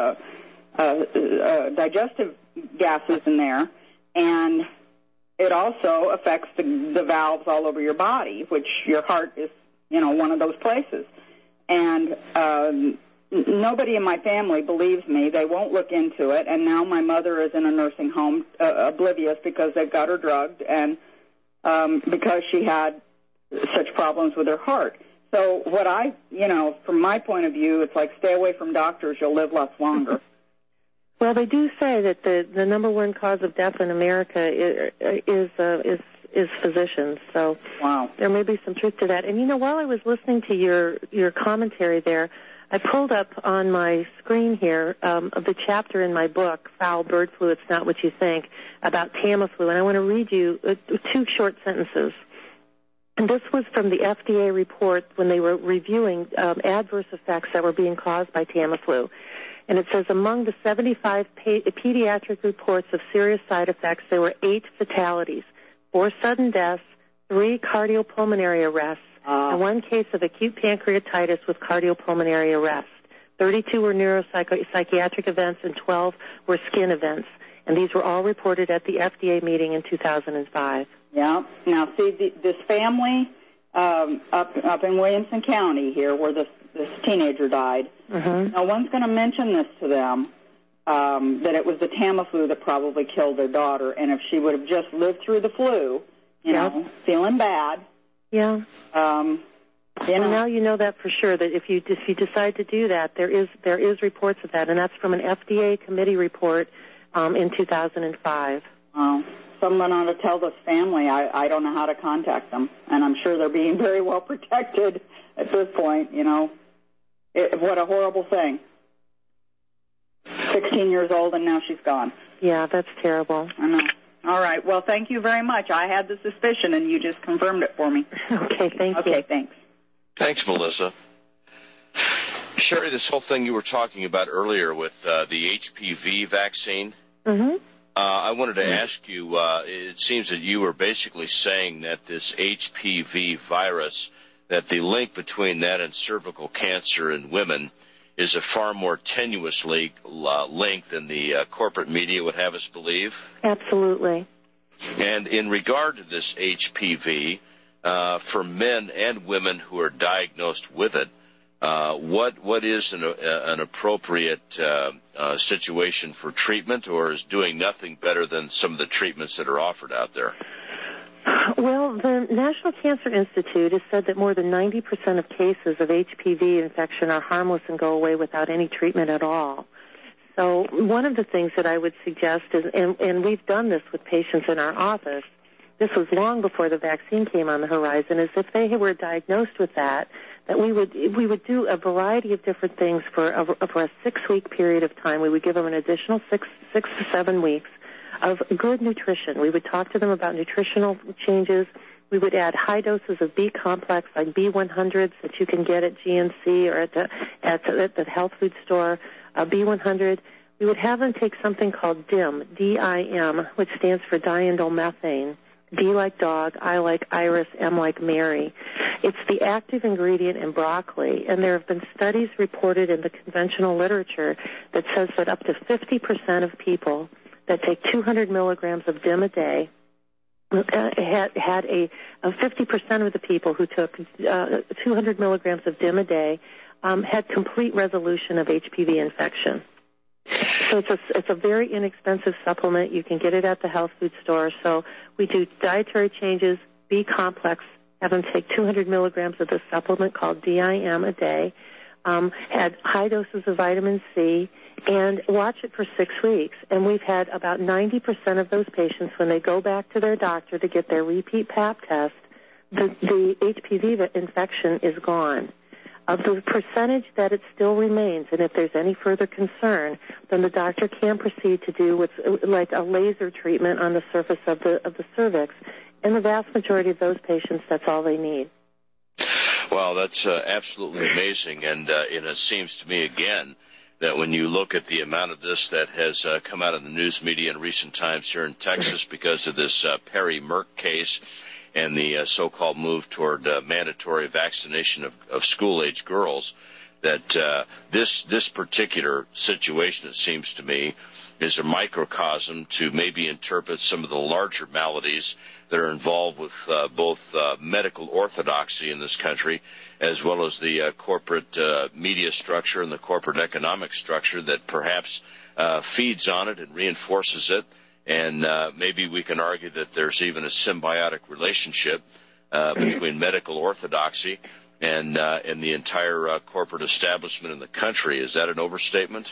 digestive gases in there, and it also affects the valves all over your body, which your heart is one of those places. And nobody in my family believes me. They won't look into it, and now my mother is in a nursing home, oblivious because they've got her drugged, and because she had such problems with her heart. So what from my point of view, it's like stay away from doctors. You'll live lots longer. Well, they do say that the number one cause of death in America is physicians. So wow. There may be some truth to that. And while I was listening to your commentary there, I pulled up on my screen here of the chapter in my book, Foul Bird Flu, It's Not What You Think, about Tamiflu, and I want to read you 2 short sentences. And this was from the FDA report when they were reviewing adverse effects that were being caused by Tamiflu. And it says, among the 75 pediatric reports of serious side effects, there were 8 fatalities, 4 sudden deaths, 3 cardiopulmonary arrests, and 1 case of acute pancreatitis with cardiopulmonary arrest. 32 were neuropsychiatric events, and 12 were skin events. And these were all reported at the FDA meeting in 2005. Yeah. Now, see, this family up in Williamson County here where this teenager died, mm-hmm. No one's going to mention this to them, that it was the Tamiflu that probably killed their daughter. And if she would have just lived through the flu, feeling bad. Yeah. Now you know that for sure, that if you decide to do that, there is reports of that, and that's from an FDA committee report in 2005. Wow. Someone ought to tell this family. I don't know how to contact them, and I'm sure they're being very well protected at this point. What a horrible thing. 16 years old, and now she's gone. Yeah, that's terrible. I know. All right. Well, thank you very much. I had the suspicion, and you just confirmed it for me. Okay, thank you. Okay, thanks. Thanks, Melissa. Sherry, this whole thing you were talking about earlier with the HPV vaccine, I wanted to ask you, it seems that you were basically saying that this HPV virus, that the link between that and cervical cancer in women is a far more tenuous link than the corporate media would have us believe? Absolutely. And in regard to this HPV, for men and women who are diagnosed with it, what is an appropriate situation for treatment, or is doing nothing better than some of the treatments that are offered out there? Well, the National Cancer Institute has said that more than 90% of cases of HPV infection are harmless and go away without any treatment at all. So one of the things that I would suggest is, and we've done this with patients in our office, this was long before the vaccine came on the horizon, is if they were diagnosed with that we would do a variety of different things for a 6-week period of time. We would give them an additional 6 to 7 weeks of good nutrition. We would talk to them about nutritional changes. We would add high doses of B complex, like B100s that you can get at GNC or at the health food store, B100. We would have them take something called DIM, D-I-M, which stands for diindolylmethane. D like dog, I like Iris, M like Mary. It's the active ingredient in broccoli, and there have been studies reported in the conventional literature that says that up to 50% of people that take 200 milligrams of DIM a day had a 50% of the people who took 200 milligrams of DIM a day had complete resolution of HPV infection. So it's a very inexpensive supplement. You can get it at the health food store. So we do dietary changes, B complex, have them take 200 milligrams of this supplement called DIM a day, had high doses of vitamin C, and watch it for 6 weeks. And we've had about 90% of those patients, when they go back to their doctor to get their repeat Pap test, the HPV infection is gone. Of the percentage that it still remains, and if there's any further concern, then the doctor can proceed to do what's like a laser treatment on the surface of the cervix. And the vast majority of those patients, that's all they need. Well, that's absolutely amazing, and it seems to me, again, that when you look at the amount of this that has come out in the news media in recent times here in Texas because of this Perry Merck case and the so-called move toward mandatory vaccination of school-age girls, that this particular situation, it seems to me, is a microcosm to maybe interpret some of the larger maladies that are involved with both medical orthodoxy in this country as well as the corporate media structure and the corporate economic structure that perhaps feeds on it and reinforces it. And maybe we can argue that there's even a symbiotic relationship between medical orthodoxy and the entire corporate establishment in the country. Is that an overstatement?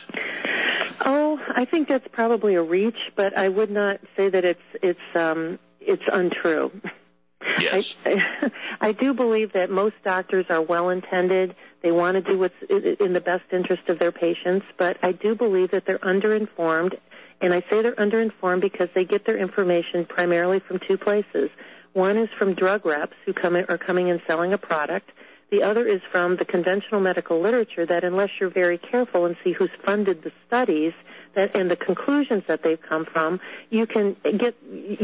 Oh, I think that's probably a reach, but I would not say that it's untrue. Yes. I do believe that most doctors are well-intended. They want to do what's in the best interest of their patients, but I do believe that they're underinformed. And I say they're underinformed because they get their information primarily from 2 places. One is from drug reps who are coming in selling a product. The other is from the conventional medical literature that, unless you're very careful and see who's funded the studies and the conclusions that they've come from, you can get,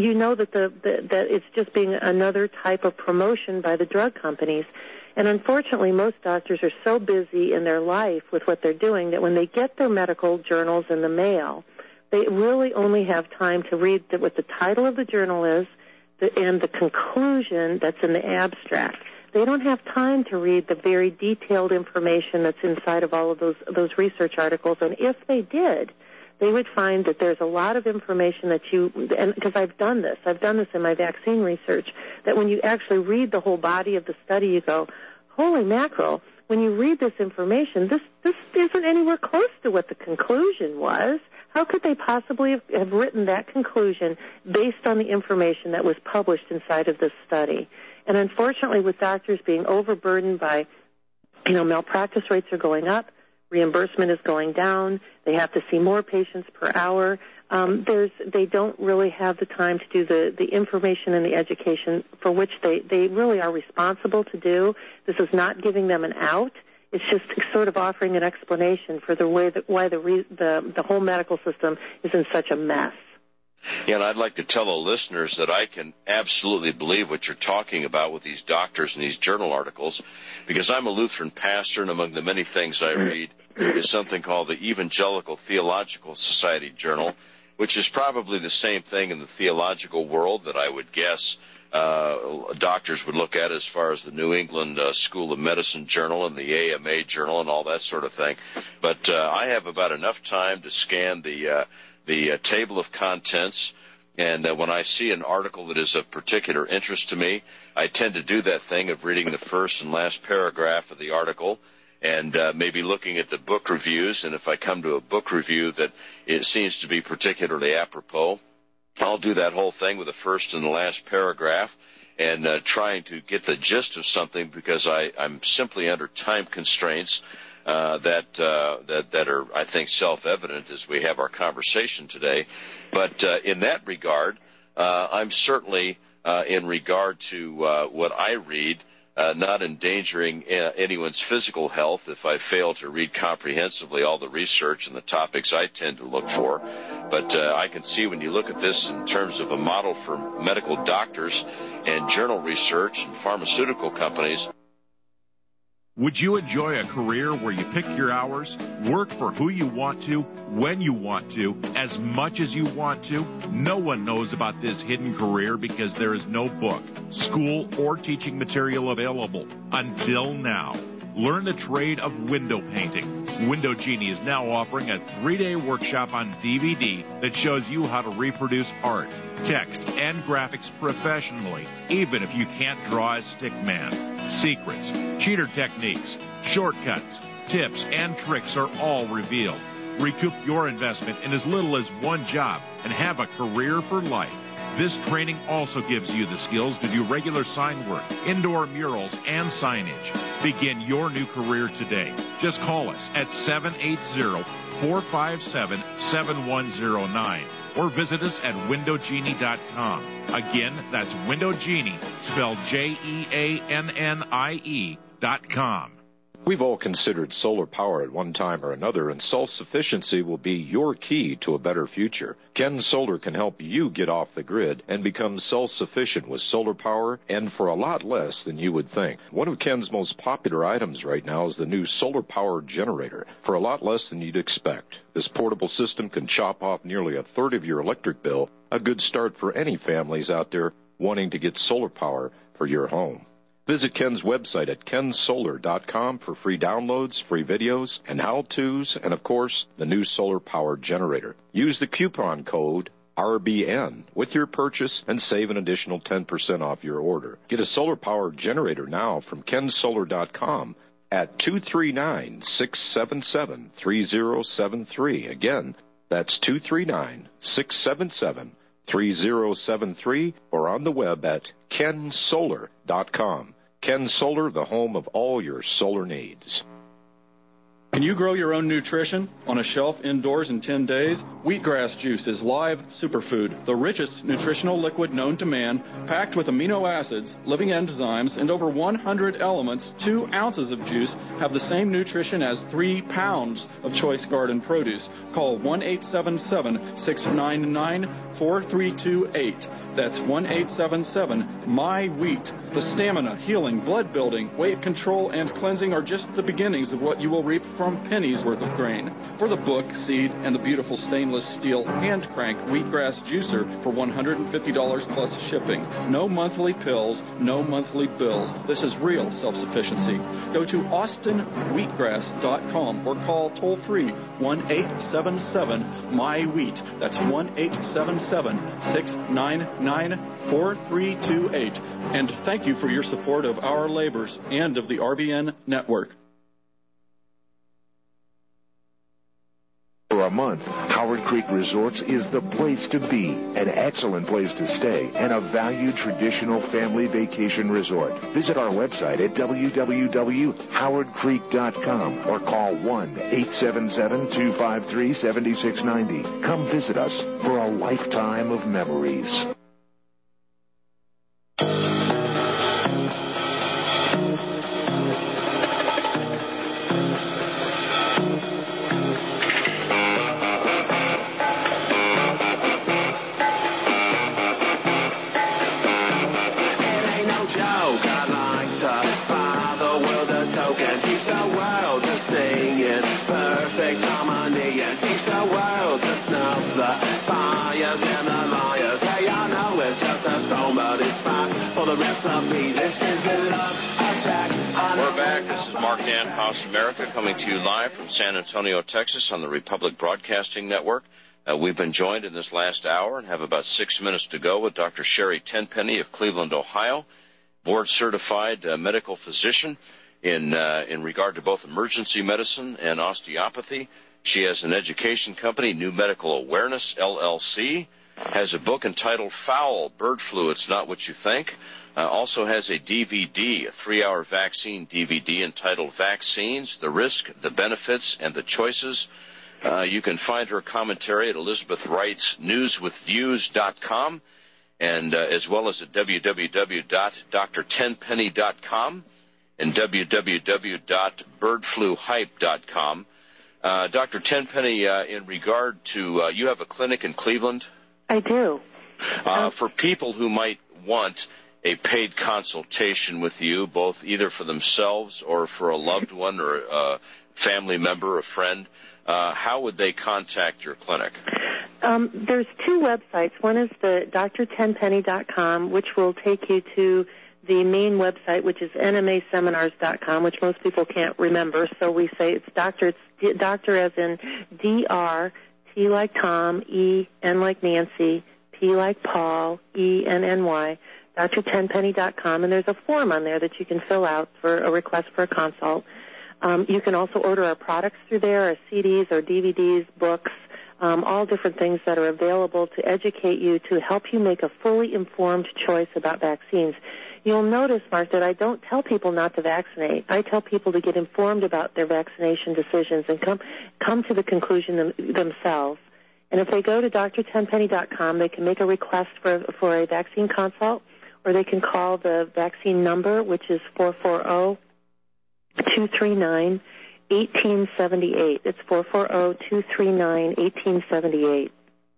that it's just being another type of promotion by the drug companies. And unfortunately, most doctors are so busy in their life with what they're doing that when they get their medical journals in the mail, they really only have time to read what the title of the journal is and the conclusion that's in the abstract. They don't have time to read the very detailed information that's inside of all of those research articles. And if they did, they would find that there's a lot of information that and because I've done this in my vaccine research, that when you actually read the whole body of the study, you go, holy mackerel, when you read this information, this isn't anywhere close to what the conclusion was. How could they possibly have written that conclusion based on the information that was published inside of this study? And unfortunately, with doctors being overburdened by, malpractice rates are going up, reimbursement is going down, they have to see more patients per hour, they don't really have the time to do the information and the education for which they really are responsible to do. This is not giving them an out. It's just sort of offering an explanation for the way that why the whole medical system is in such a mess. Yeah, and I'd like to tell the listeners that I can absolutely believe what you're talking about with these doctors and these journal articles, because I'm a Lutheran pastor, and among the many things I read is something called the Evangelical Theological Society Journal, which is probably the same thing in the theological world that I would guess doctors would look at as far as the New England School of Medicine Journal and the AMA Journal and all that sort of thing. But I have about enough time to scan the table of contents, and when I see an article that is of particular interest to me, I tend to do that thing of reading the first and last paragraph of the article and maybe looking at the book reviews, and if I come to a book review that it seems to be particularly apropos, I'll do that whole thing with the first and the last paragraph and trying to get the gist of something, because I'm simply under time constraints that are, I think, self-evident as we have our conversation today. But in that regard, I'm certainly, in regard to what I read, not endangering anyone's physical health if I fail to read comprehensively all the research and the topics I tend to look for. But I can see when you look at this in terms of a model for medical doctors and journal research and pharmaceutical companies. Would you enjoy a career where you pick your hours, work for who you want to, when you want to, as much as you want to? No one knows about this hidden career because there is no book, school, or teaching material available until now. Learn the trade of window painting. Window Genie is now offering a 3-day workshop on DVD that shows you how to reproduce art, text, and graphics professionally, even if you can't draw a stick man. Secrets, cheater techniques, shortcuts, tips, and tricks are all revealed. Recoup your investment in as little as one job and have a career for life. This training also gives you the skills to do regular sign work, indoor murals, and signage. Begin your new career today. Just call us at 780-457-7109 or visit us at windowgenie.com. Again, that's Window Genie, spelled JEANNIE.com. We've all considered solar power at one time or another, and self-sufficiency will be your key to a better future. Ken Solar can help you get off the grid and become self-sufficient with solar power, and for a lot less than you would think. One of Ken's most popular items right now is the new solar power generator, for a lot less than you'd expect. This portable system can chop off nearly a third of your electric bill, a good start for any families out there wanting to get solar power for your home. Visit Ken's website at kensolar.com for free downloads, free videos, and how-tos, and, of course, the new solar power generator. Use the coupon code RBN with your purchase and save an additional 10% off your order. Get a solar power generator now from kensolar.com at 239-677-3073. Again, that's 239-677-3073, or on the web at kensolar.com. Ken Solar, the home of all your solar needs. Can you grow your own nutrition on a shelf indoors in 10 days? Wheatgrass juice is live superfood, the richest nutritional liquid known to man, packed with amino acids, living enzymes, and over 100 elements. 2 ounces of juice have the same nutrition as 3 pounds of choice garden produce. Call 1-877-699-4328. That's 1-877-MY-WHEAT. The stamina, healing, blood building, weight control, and cleansing are just the beginnings of what you will reap from pennies worth of grain. For the book, seed, and the beautiful stainless steel hand crank wheatgrass juicer for $150 plus shipping. No monthly pills, no monthly bills. This is real self-sufficiency. Go to austinwheatgrass.com or call toll-free 1-877-MY-WHEAT. That's 1-877-699-4328. And thank you for your support of our labors and of the RBN network. For a month, Howard Creek Resorts is the place to be, an excellent place to stay, and a valued traditional family vacation resort. Visit our website at www.howardcreek.com or call 1-877-253-7690. Come visit us for a lifetime of memories. money and teach the world to snub the buyers and the lawyers. Hey, I know it's just a song, but it's fine for the recipe. This is a love attack. We're back. This is Mark Dankoff's America, coming to you live from San Antonio, Texas on the Republic Broadcasting Network. We've been joined in this last hour and have about 6 minutes to go with Dr. Sherry Tenpenny of Cleveland, Ohio, board-certified medical physician in regard to both emergency medicine and osteopathy. She has an education company, New Medical Awareness, LLC, has a book entitled Foul, Bird Flu, It's Not What You Think, also has a DVD, a 3-hour vaccine DVD entitled Vaccines, the Risk, the Benefits, and the Choices. You can find her commentary at Elizabeth Wright's newswithviews.com and as well as at www.drtenpenny.com and www.birdfluhype.com. Dr. Tenpenny, in regard to, you have a clinic in Cleveland? I do. For people who might want a paid consultation with you, both either for themselves or for a loved one or a family member, a friend, how would they contact your clinic? There's two websites. One is the drtenpenny.com, which will take you to the main website, which is nmaseminars.com, which most people can't remember. So we say it's doctor as in D-R, T like Tom, E, N like Nancy, P like Paul, E-N-N-Y, drtenpenny.com. And there's a form on there that you can fill out for a request for a consult. You can also order our products through there, our CDs, our DVDs, books, all different things that are available to educate you, to help you make a fully informed choice about vaccines. You'll notice, Mark, that I don't tell people not to vaccinate. I tell people to get informed about their vaccination decisions and come to the conclusion themselves. And if they go to drtenpenny.com, they can make a request for a vaccine consult, or they can call the vaccine number, which is 440-239-1878. It's 440-239-1878.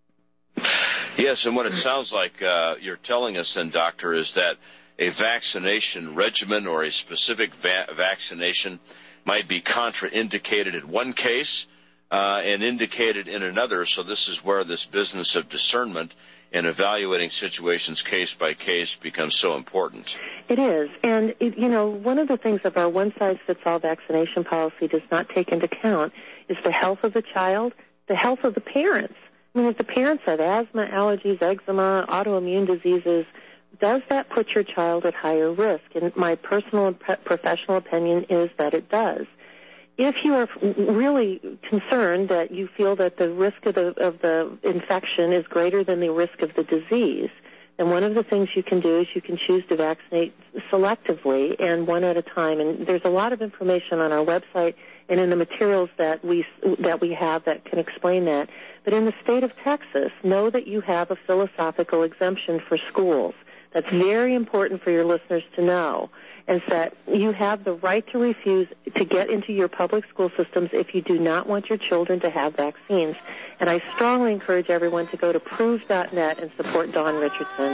Yes, and what it sounds like you're telling us then, Doctor, is that a vaccination regimen or a specific vaccination might be contraindicated in one case and indicated in another. So this is where this business of discernment and evaluating situations case by case becomes so important. It is. And, one of the things that our one-size-fits-all vaccination policy does not take into account is the health of the child, the health of the parents. I mean, if the parents have asthma, allergies, eczema, autoimmune diseases, does that put your child at higher risk? And my personal and professional opinion is that it does. If you are really concerned that you feel that the risk of the infection is greater than the risk of the disease, then one of the things you can do is you can choose to vaccinate selectively and one at a time. And there's a lot of information on our website and in the materials that we have that can explain that. But in the state of Texas, know that you have a philosophical exemption for schools. That's very important for your listeners to know, is that you have the right to refuse to get into your public school systems if you do not want your children to have vaccines. And I strongly encourage everyone to go to prove.net and support Dawn Richardson.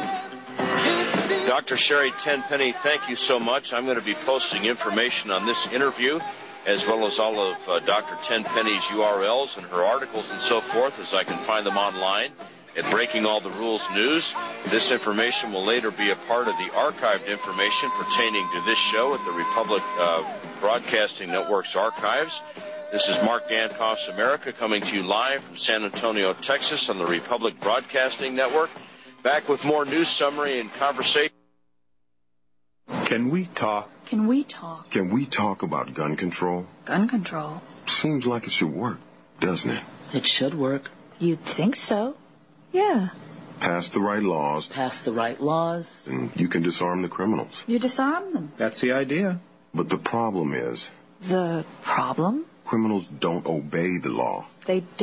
Dr. Sherry Tenpenny, thank you so much. I'm going to be posting information on this interview as well as all of Dr. Tenpenny's URLs and her articles and so forth as I can find them online at Breaking All the Rules News. This information will later be a part of the archived information pertaining to this show at the Republic Broadcasting Network's archives. This is Mark Dankoff's America, coming to you live from San Antonio, Texas on the Republic Broadcasting Network. Back with more news summary and conversation. Can we talk? Can we talk? Can we talk about gun control? Gun control? Seems like it should work, doesn't it? It should work. You'd think so. Yeah. Pass the right laws. Pass the right laws. And you can disarm the criminals. You disarm them. That's the idea. But the problem is... The problem? Criminals don't obey the law. They